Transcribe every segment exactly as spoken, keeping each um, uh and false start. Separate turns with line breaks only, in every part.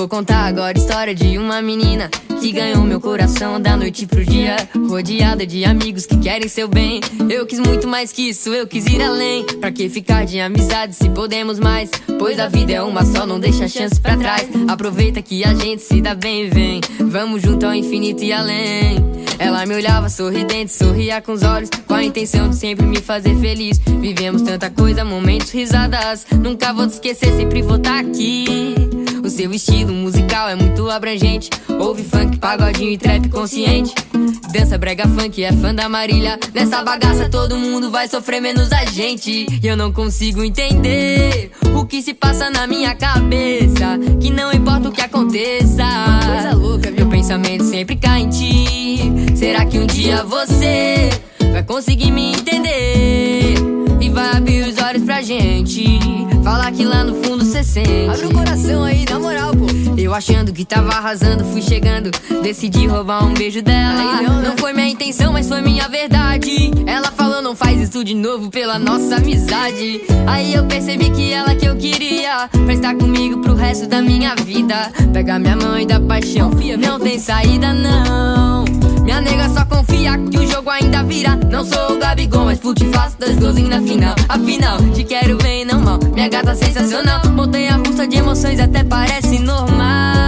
vou contar agora a história de uma menina que ganhou meu coração da noite pro dia, rodeada de amigos que querem seu bem. Eu quis muito mais que isso, eu quis ir além. Pra que ficar de amizade se podemos mais? Pois a vida é uma só, não deixa chance pra trás. Aproveita que a gente se dá bem, vem. Vamos junto ao infinito e além. Ela me olhava sorridente, sorria com os olhos, com a intenção de sempre me fazer feliz. Vivemos tanta coisa, momentos, risadas. Nunca vou te esquecer, sempre vou estar aqui. O seu estilo musical é muito abrangente. Ouve funk, pagodinho e trap consciente. Dança brega funk, é fã da Marília. Nessa bagaça todo mundo vai sofrer menos a gente. E eu não consigo entender o que se passa na minha cabeça, que não importa o que aconteça, coisa louca, meu pensamento sempre cai em ti. Será que um dia você vai conseguir me entender e vai abrir os olhos pra gente falar que lá no fundo cê sente?
Abre o coração aí, na moral, pô.
Eu achando que tava arrasando, fui chegando, decidi roubar um beijo dela.
Aí não, né?
Não foi minha intenção, mas foi minha verdade. Ela falou, não faz isso de novo pela nossa amizade. Aí eu percebi que ela que eu queria pra estar comigo pro resto da minha vida. Pega minha mão e dá paixão, confia, não tem saída não. Minha nega só confia que o jogo ainda vira. Não sou o Gabigol, mas put faço dois golzinhos na final. Afinal, te quero bem, não mal. Minha gata sensacional, montanha russa de emoções, até parece normal.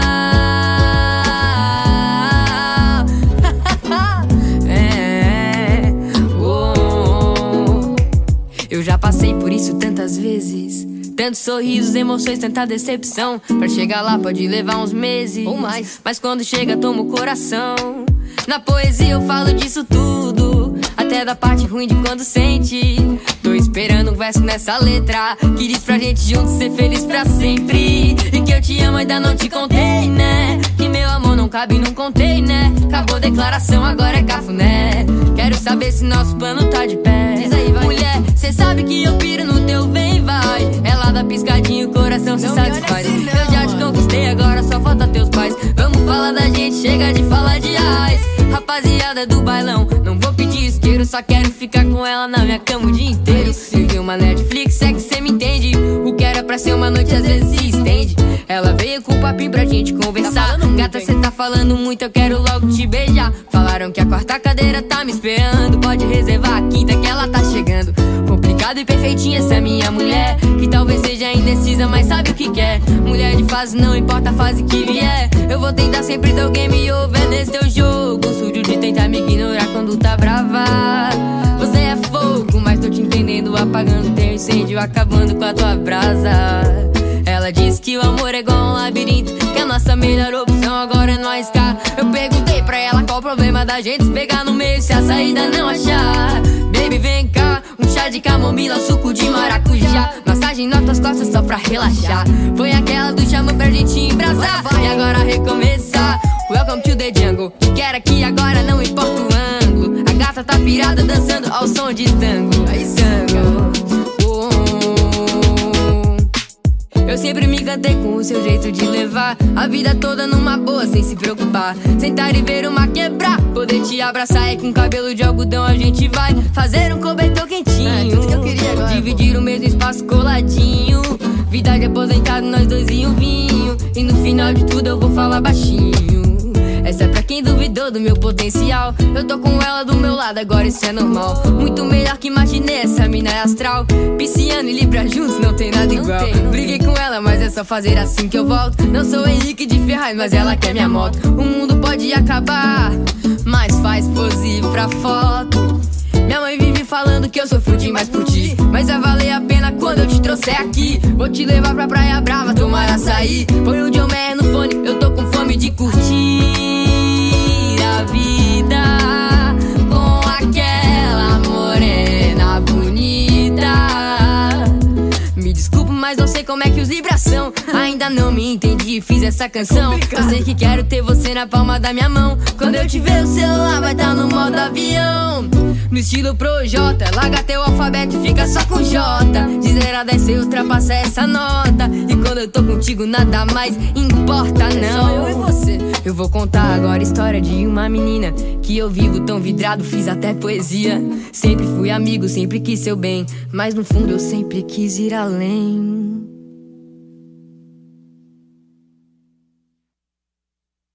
É, oh, eu já passei por isso tantas vezes. Tantos sorrisos, emoções, tanta decepção. Pra chegar lá pode levar uns meses
ou mais,
mas quando chega toma o coração. Na poesia eu falo disso tudo, até da parte ruim de quando sente. Tô esperando um verso nessa letra que diz pra gente juntos ser feliz pra sempre. E que eu te amo ainda não te contei, né? Que meu amor não cabe num container. Acabou a declaração, agora é cafuné. Quero saber se nosso plano tá de pé.
Diz aí, vai.
Mulher, cê sabe que eu piro no teu vem vai. Ela dá piscadinho, o coração se satisfaz.
Assim, não,
eu já te conquistei, agora só falta teus pais. Vamos falar da gente, chega de falar de ais. Rapaziada do bailão, não vou pedir isqueiro, só quero ficar com ela na minha cama o dia inteiro. Viver uma Netflix, é que cê me entende. O que era pra ser uma noite às vezes se estende. Ela veio com o papinho pra gente conversar.
Tá
Gata, cê tá falando muito, eu quero logo te beijar. Falaram que a quarta cadeira tá me esperando. Pode reservar a quinta que ela tá chegando. Complicado e perfeitinha essa minha mulher, que talvez seja indecisa, mas sabe o que quer. Mulher de fase, não importa a fase que vier. Eu vou tentar sempre dar o game over nesse teu jogo sujo de tentar me ignorar quando tá brava. Você é fogo, mas tô te entendendo, apagando teu incêndio, acabando com a tua brasa. Ela disse que o amor é igual um labirinto, que a nossa melhor opção agora é nós cá. Eu perguntei pra ela qual o problema da gente se pegar no meio se a saída não achar. Baby, vem cá, um chá de camomila, suco de maracujá, massagem nas tuas costas só pra relaxar. Foi aquela do chama pra gente embrasar e agora recomeçar. Welcome to the jungle, que quer aqui agora, não importa o ângulo. A gata tá pirada dançando ao som de tango. Aí, tango. Oh. Eu sempre me encantei com o seu jeito de levar a vida toda numa boa, sem se preocupar. Sentar e ver uma quebrar, poder te abraçar e com cabelo de algodão a gente vai fazer um cobertor quentinho.
É, tudo que eu queria agora,
dividir o mesmo espaço coladinho. Vida de aposentado, nós dois e um vinho. E no final de tudo eu vou falar baixinho. Essa é pra quem duvidou do meu potencial. Eu tô com ela do meu lado, agora isso é normal. Muito melhor que imaginei, essa mina é astral. Pisciano e Libra juntos, não tem nada igual. Não tem, não Briguei tem. com ela, mas é só fazer assim que eu volto. Não sou Henrique de Ferraz, mas ela quer minha moto. O mundo pode acabar, mas faz pose pra foto. Minha mãe vive falando que eu sofro demais por ti, mas vai valer a pena quando eu te trouxer aqui. Vou te levar pra Praia Brava, tomar açaí. Põe o John Mayer no fone, eu tô com fome de curtir a vida com aquela morena bonita. Me desculpa, mas não sei como é que os Libras são. Ainda não me entendi, fiz essa canção. Eu sei que quero ter você na palma da minha mão. Quando eu te ver o celular vai estar no modo avião. No estilo Projota, larga teu alfabeto e fica só com J. De zero a dez cê ultrapassa essa nota. E quando eu tô contigo nada mais importa não.
Só eu e você.
Eu vou contar agora a história de uma menina que eu vivo tão vidrado, fiz até poesia. Sempre fui amigo, sempre quis seu bem, mas no fundo eu sempre quis ir além.